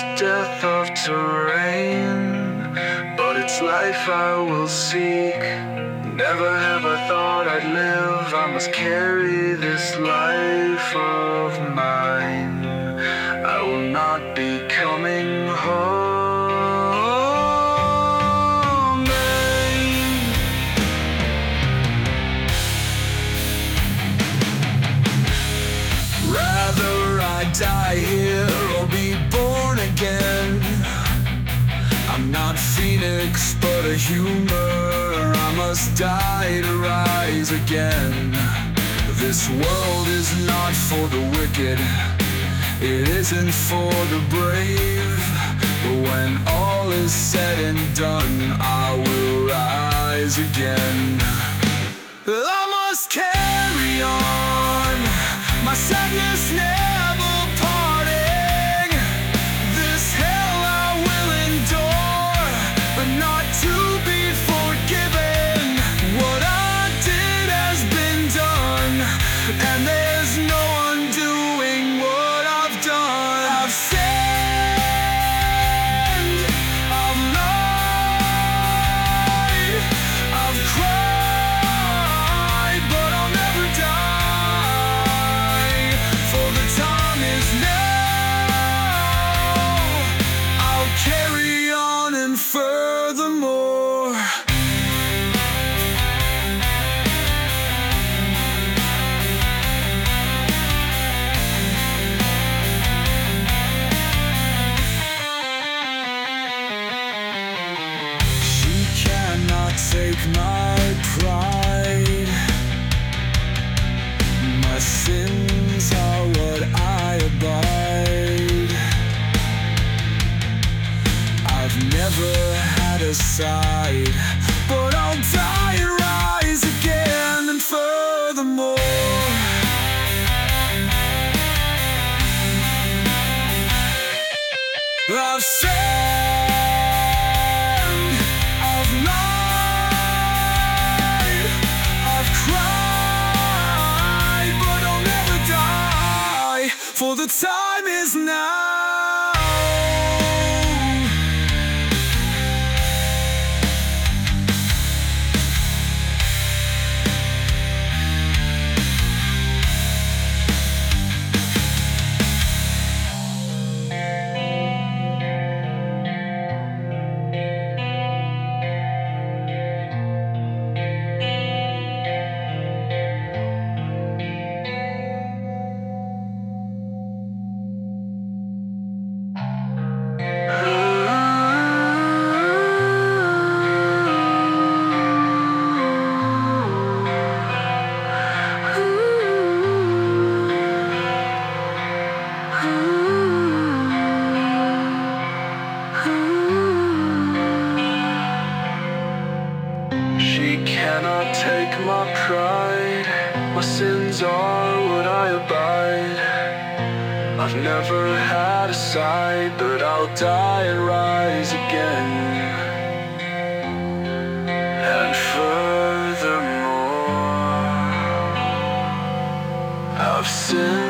death of terrain, but it's life I will seek. Never have I thought I'd live, I must carry this life of mine. I will not be coming home. Rather I die here or be born again. I'm not Phoenix but a humor. I must die to rise again. This world is not for the wicked, it isn't for the brave. But when all is said and done, I will rise again. I must carry on, my sadness never parting. This hell I will endure, but not to be forgiven. What I did has been done, and there's no undoing what I've done. I've sinned, I've lied, I've cried, but I'll never die, for the time is now. I'll carry on and furthermore. She cannot take my pride. My sins are what I abide. I've never had a side, but I'll die and rise again. And furthermore, I've sinned, I've lied, I've cried, but I'll never die, for the time is now. She cannot take my pride. My sins are what I abide. I've never had a side, but I'll die and rise again. And furthermore, I've sinned.